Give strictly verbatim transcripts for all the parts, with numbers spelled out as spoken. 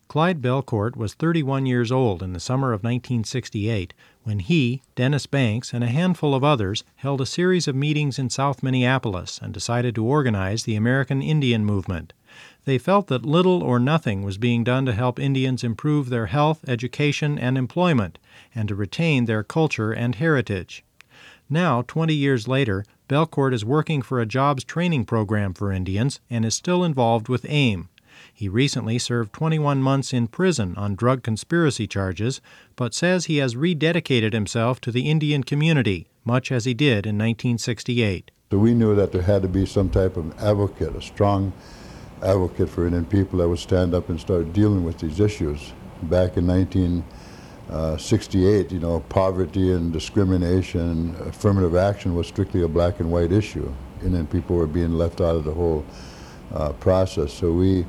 Clyde Belcourt was thirty-one years old in the summer of nineteen sixty-eight when he, Dennis Banks, and a handful of others held a series of meetings in South Minneapolis and decided to organize the American Indian movement. They felt that little or nothing was being done to help Indians improve their health, education, and employment, and to retain their culture and heritage. Now, twenty years later, Belcourt is working for a jobs training program for Indians and is still involved with AIM. He recently served twenty-one months in prison on drug conspiracy charges, but says he has rededicated himself to the Indian community, much as he did in nineteen sixty-eight. So we knew that there had to be some type of advocate, a strong advocate for Indian people that would stand up and start dealing with these issues. Back in nineteen sixty-eight, you know, poverty and discrimination, affirmative action was strictly a black and white issue. Indian people were being left out of the whole uh, process. So we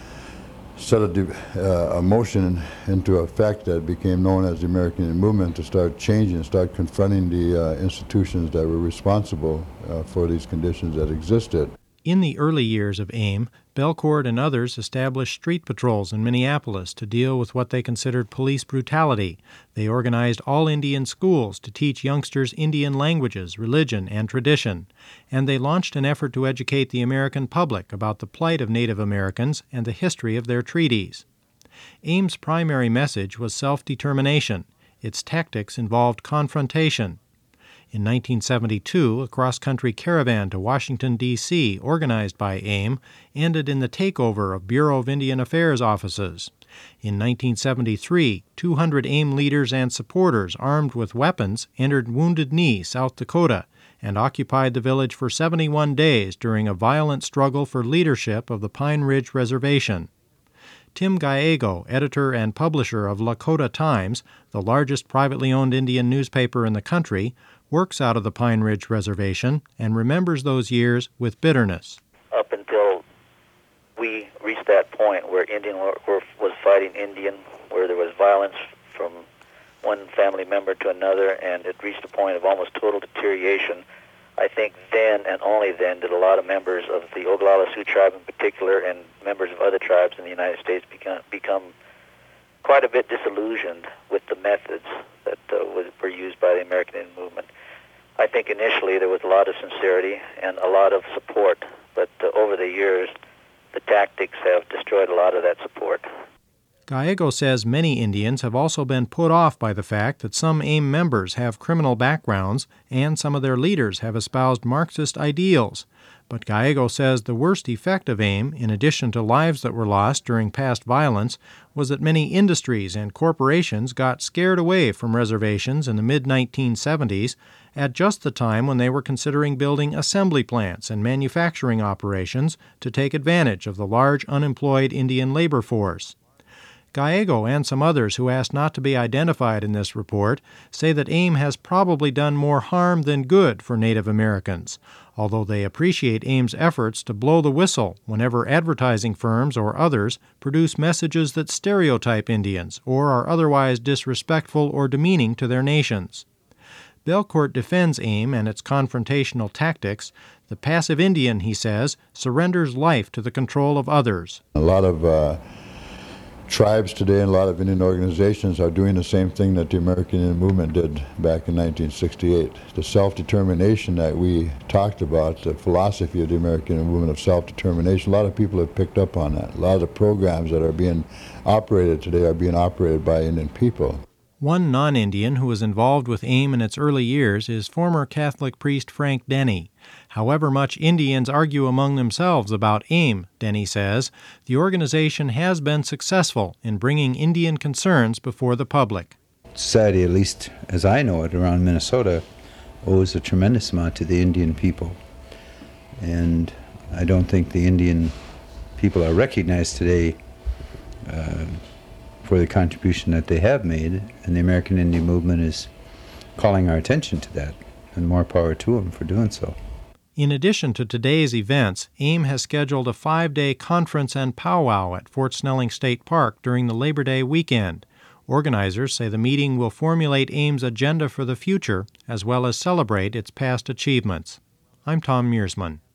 set a, uh, a motion into effect that became known as the American Indian Movement to start changing, start confronting the uh, institutions that were responsible uh, for these conditions that existed. In the early years of AIM, Belcourt and others established street patrols in Minneapolis to deal with what they considered police brutality. They organized all-Indian schools to teach youngsters Indian languages, religion, and tradition. And they launched an effort to educate the American public about the plight of Native Americans and the history of their treaties. AIM's primary message was self-determination. Its tactics involved confrontation. In nineteen seventy-two, a cross-country caravan to Washington, D C, organized by AIM, ended in the takeover of Bureau of Indian Affairs offices. In nineteen seventy-three, two hundred AIM leaders and supporters armed with weapons entered Wounded Knee, South Dakota, and occupied the village for seventy-one days during a violent struggle for leadership of the Pine Ridge Reservation. Tim Gallego, editor and publisher of Lakota Times, the largest privately owned Indian newspaper in the country, works out of the Pine Ridge Reservation and remembers those years with bitterness. Up until we reached that point where Indian were, were, was fighting Indian, where there was violence from one family member to another, and it reached a point of almost total deterioration, I think then and only then did a lot of members of the Oglala Sioux tribe in particular and members of other tribes in the United States become, become quite a bit disillusioned with the methods that uh, was, were used by the American Indian movement. I think initially there was a lot of sincerity and a lot of support, but uh, over the years the tactics have destroyed a lot of that support. Gallego says many Indians have also been put off by the fact that some AIM members have criminal backgrounds and some of their leaders have espoused Marxist ideals. But Gallego says the worst effect of AIM, in addition to lives that were lost during past violence, was that many industries and corporations got scared away from reservations in the mid nineteen seventies at just the time when they were considering building assembly plants and manufacturing operations to take advantage of the large unemployed Indian labor force. Gallego and some others who asked not to be identified in this report say that AIM has probably done more harm than good for Native Americans, although they appreciate AIM's efforts to blow the whistle whenever advertising firms or others produce messages that stereotype Indians or are otherwise disrespectful or demeaning to their nations. Belcourt defends AIM and its confrontational tactics. The passive Indian, he says, surrenders life to the control of others. A lot of uh, tribes today and a lot of Indian organizations are doing the same thing that the American Indian Movement did back in nineteen sixty-eight. The self-determination that we talked about, the philosophy of the American Indian Movement of self-determination, a lot of people have picked up on that. A lot of the programs that are being operated today are being operated by Indian people. One non-Indian who was involved with AIM in its early years is former Catholic priest Frank Denny. However much Indians argue among themselves about AIM, Denny says, the organization has been successful in bringing Indian concerns before the public. Society, at least as I know it around Minnesota, owes a tremendous amount to the Indian people. And I don't think the Indian people are recognized today uh, for the contribution that they have made, and the American Indian Movement is calling our attention to that, and more power to them for doing so. In addition to today's events, AIM has scheduled a five-day conference and powwow at Fort Snelling State Park during the Labor Day weekend. Organizers say the meeting will formulate AIM's agenda for the future, as well as celebrate its past achievements. I'm Tom Mearsman.